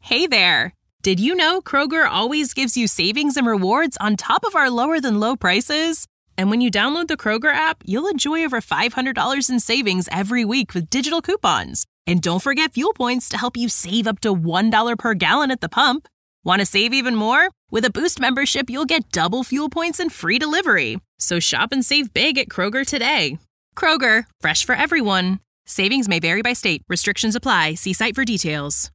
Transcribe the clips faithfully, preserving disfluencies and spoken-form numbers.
Hey there! Did you know Kroger always gives you savings and rewards on top of our lower-than-low prices? And when you download the Kroger app, you'll enjoy over five hundred dollars in savings every week with digital coupons. And don't forget fuel points to help you save up to one dollar per gallon at the pump. Want to save even more? With a Boost membership, you'll get double fuel points and free delivery. So shop and save big at Kroger today. Kroger, fresh for everyone. Savings may vary by state. Restrictions apply. See site for details.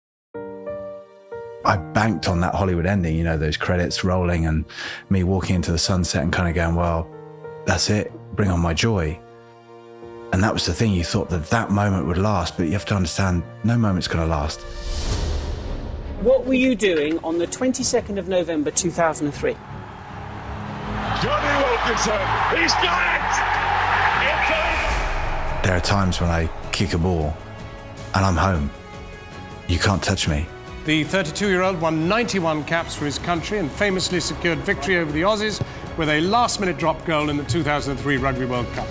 I banked on that Hollywood ending, you know, those credits rolling and me walking into the sunset and kind of going, well, that's it. Bring on my joy. And that was the thing. You thought that that moment would last, but you have to understand no moment's going to last. What were you doing on the twenty-second of November two thousand three? Johnny Wilkinson, he's got it! It's over! There are times when I kick a ball and I'm home. You can't touch me. The thirty-two-year-old won ninety-one caps for his country and famously secured victory over the Aussies with a last-minute drop goal in the two thousand three Rugby World Cup.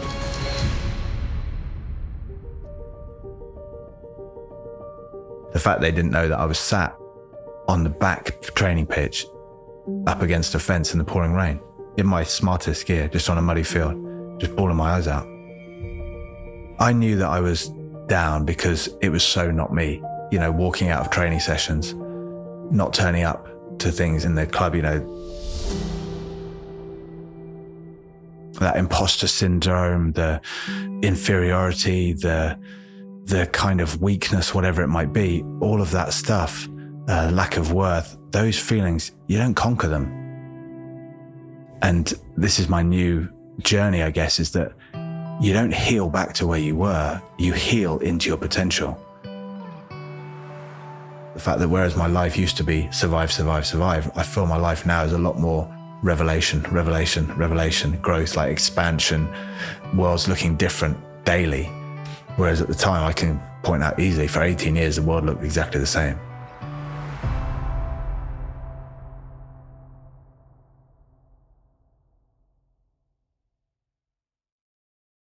The fact they didn't know that I was sat on the back training pitch up against a fence in the pouring rain, in my smartest gear, just on a muddy field, just bawling my eyes out. I knew that I was down because it was so not me. You know, walking out of training sessions, not turning up to things in the club, you know, that imposter syndrome, the inferiority, the the kind of weakness, whatever it might be, all of that stuff, uh, lack of worth, those feelings, you don't conquer them. And this is my new journey, I guess, is that you don't heal back to where you were, you heal into your potential. The fact that whereas my life used to be survive, survive, survive, I feel my life now is a lot more revelation, revelation, revelation, growth, like expansion, world's looking different daily. Whereas at the time I can point out easily, for eighteen years, the world looked exactly the same.